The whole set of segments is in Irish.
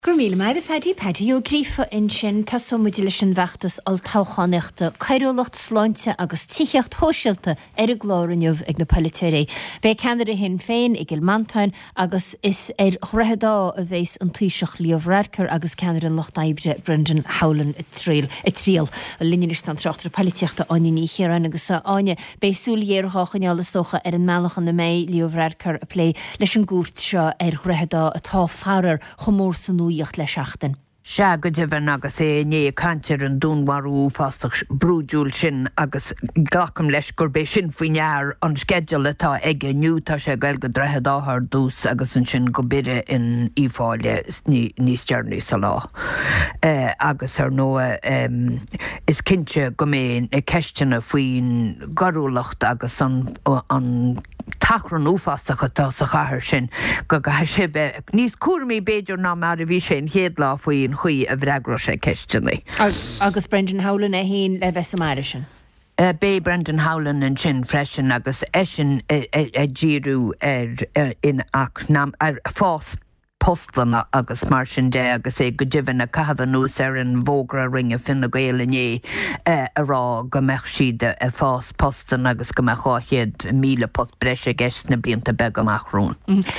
Gurmíle meid a fedi pedi o grífa in sin tasomidile sin vechtas al tauchanechta, cairolacht sláinte agus tíocht hóisiilta a glórinniuh ag na politéiré. Bé Canada hin féin ag Ilmantain agus is chreadá a bhés an tíiseach líomh radcar agus Canada an locht aibre Brendan Howland i tríal. A linne stand trochtar politeachta aine ní chéran agus a aine béúléir háchaneála socha an meachchan na mé líomh radcar a lé leis an gúrt seo chreadá a tá farar chomór sanú le seachtain. Se go dibhan agus né cantir an dúnharú fástach brúdúil sin agus gacham leis gur bé sin faoinear an skedul atá ige nniutá sé gail go dreithe dáthar dús agus an sin go bire in ífáile níos dearnaí sa lá. Agus ar nua is cinse go mé ceistena faoin garúlacht agus an tachran úfástacha tá sa chathair sin go sibh níos cuairmí béidir ná mar a bhí sin héad lá faoin chuí a bhreagra sé ceistena. Agus Brendan Howland a hén le bhesamara sin. Bé Brendan Howland an sin freisin agus sin a ddíú in ach fás postlanna agus mar sin dé agus go dibhanna cahabhanús an bhógra ringe finna gaalané a rá go meach siad a fás postan agus go meach cháiad 1000 post breise gceist na blianta be amachrún.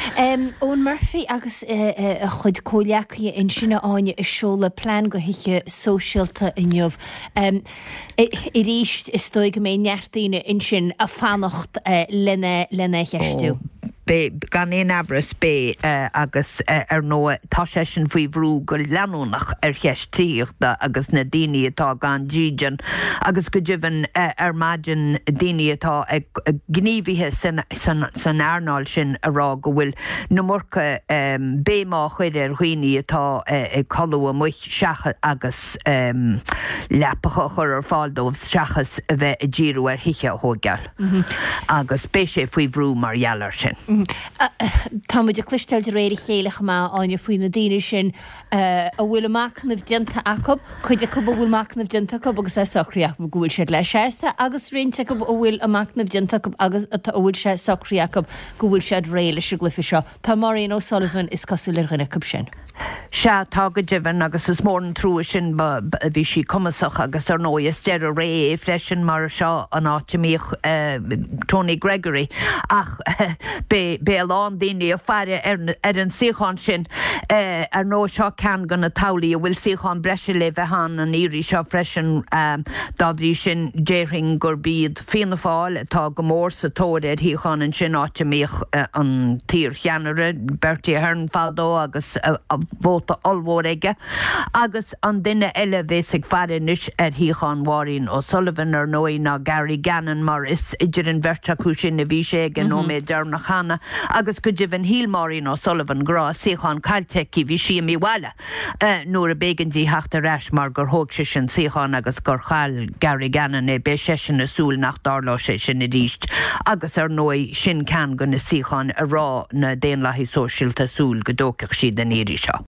Ón Murphy agus a chud cóleachaí in sinna áine is seola plán go hiiche sóisialta inniuh. I ríist is stoi go mé neartaíine in sin a fannacht lenne cheistú. Gan éon abras bé agus ar nó tá sé sin faoi bhrú go leanúnach ar cheistíochta agus na daoine atá gan ddíidean agus go dibhann ar maidin daoine atá ag gníomhaithe san airnáil sin a rá go bhfuil na mórcha bé má chuir ar chuoine atá ag choú a muich seacha agus lepacha chur ar fáildómh seachas a bheith a ddíú ar hiiche thógeal. Agus bé sé faoi bhrú mar dhealar sin. Tá muid a clistéil de réidir chéalacha má áine faoin na daine sin a bhfuil amachnamh dianta acob, chuide go bhfuil machnamh dianta acob agus é socríach go bhfuil siad le séasa agus rinte go bhfuil amachnamh dianta acob agus bhfuil sé socríach go bhfuil siad réile se glufa seo. Tá Maureen O'Sullivan is cosú le rinne cub sin. Se tá go dibhann agus is mór an trúa sin bhí si cumasach agus ar nó is dear a ré freisin mar seo an áitiíoch Tony Gregory ach bé lán daoine a fearre ar an síocháin sin ar nó seo cean gan na taulaí a bhfuil síocháin breise le bheithan an írí seo freisin dá bhí sin déirring gur bíad fianna fáil tá go mór sa tóir ar híocháin an sin áitiíoch an tír cheanara Bertie Ahern fádó agus bóta olmhór aige agus an duine eile bhés ag fearinnis ar híocháin Maureen O'Sullivan ar nóí ná Gary Gannon mar is idir an bhirteachú sin na bhí sé ag nó mé dearm na chana agus go dibhann híl Maureen O'Sullivan grá síocháin cailteí bhí si míhile nuair a bégandí heachta reis mar gur thóg sé sin síocháin agus gur chail Gary Gannon é bé sé sin nasúil nach dárlá sé sin i ríist agus ar nóí sin cean go na síocháin a rá na déanlaithí sóisialta súil go dóceach siad an éirí seo.